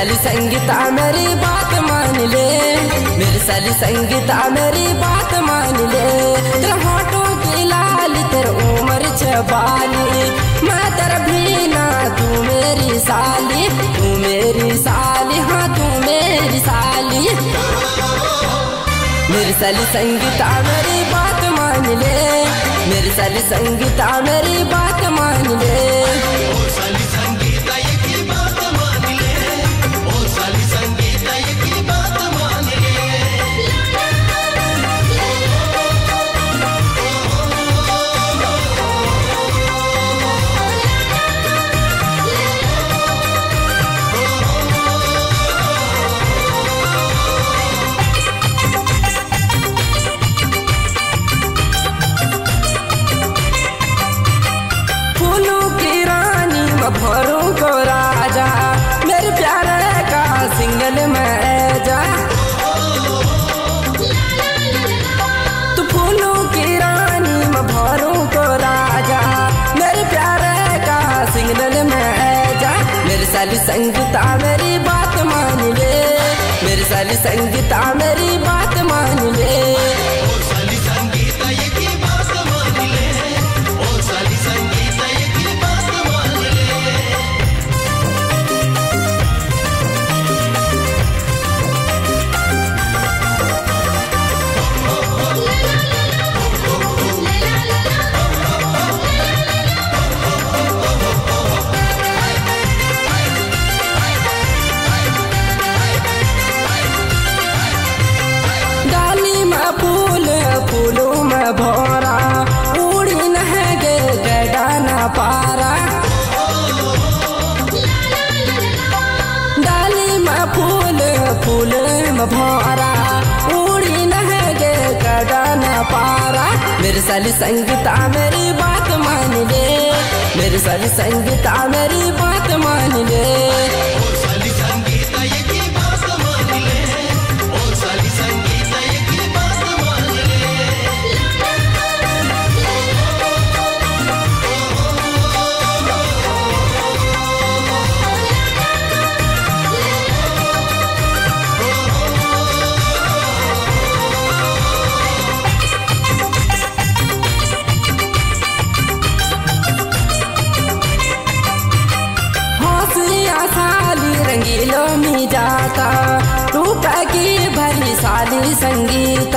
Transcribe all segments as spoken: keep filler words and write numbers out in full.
साली संगीता मेरी बात मान ले, मेरी साली संगीता मेरी बात मान ले। तेरा होठों की लाली तेरी उम्र चबाली, मैं तेरा भीना तू मेरी साली, तू मेरी साली हाँ तू मेरी साली। मेरी साली संगीता मेरी बात मान ले, मेरी साली संगीता मेरी बात मान ले। भरों को राजा मेरे प्यारे का सिंगल में जा, तू फूलों की रानी मैं भरों को राजा मेरे प्यारे का सिंगल में जा। मेरी साली संगीता मेरी बात मान ले, मेरी साली संगीता मेरी बात मान ले। फूलों में भोरा उड़ी नहगे गड़ा न पारा, डाली में फूल फूल में भोरा उड़ी नहगे गड़ा न पारा। मेरी साली संगीता मेरी बात मान ले, मेरी साली संगीता मेरी बात मान ले। रंगीलों में जाता रूप की भरी साली संगीता,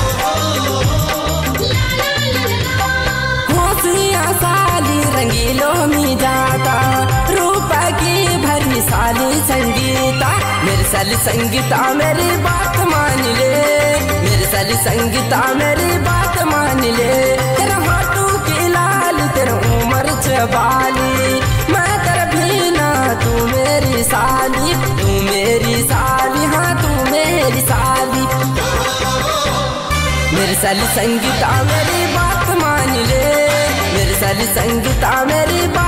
होशियां साली रंगीलों में जाता रूप की भरी साली संगीता। मेरी साली संगीता मेरी बात मान ले, मेरी साली संगीता मेरी बात मान ले। तेरा होठों की लाल तेरा उम्र चबाली, मैं तेरा भीना तू मेरी साली, तू मेरी साली हाँ तू मेरी साली। मेरी साली संगीता मेरी बात मान ले, मेरी साली संगीता मेरी बात